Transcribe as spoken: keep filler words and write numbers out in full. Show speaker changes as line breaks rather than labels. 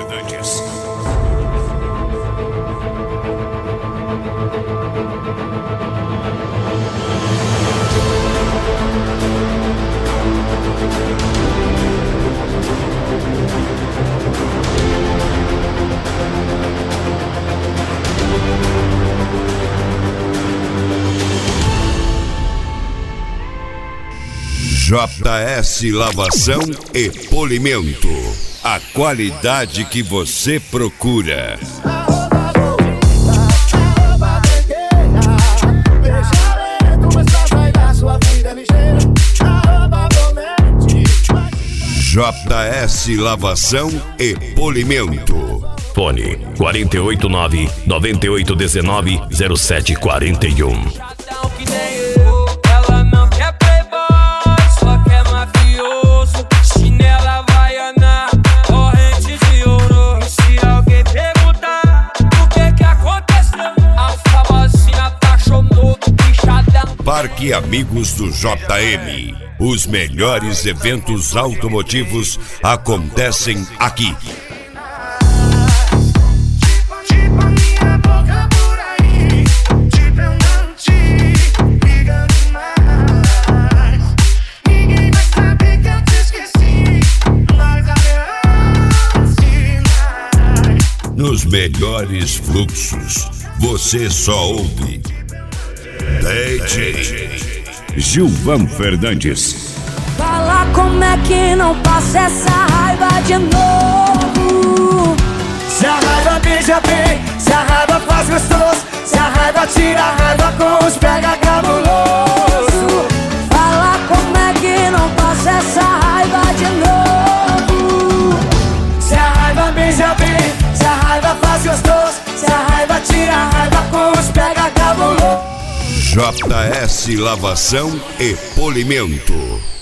Fernandes. J S Lavação e Polimento. A qualidade que você procura. J S Lavação e Polimento.
Fone quatro oito nove, nove oito um nove, zero sete quatro um.
Parque Amigos do J M. Os melhores eventos automotivos acontecem aqui. Nos melhores fluxos, você só ouve D J Gilvan Fernandes.
Fala como é que não passa essa raiva de novo.
Se a raiva beija bem, se a raiva faz gostoso, se a raiva tira a raiva com os pega cabuloso.
Fala como é que não passa essa raiva de novo.
Se a raiva beija bem, se a raiva faz gostoso, se a raiva tira a raiva com os pega cabuloso.
J S Lavação e Polimento.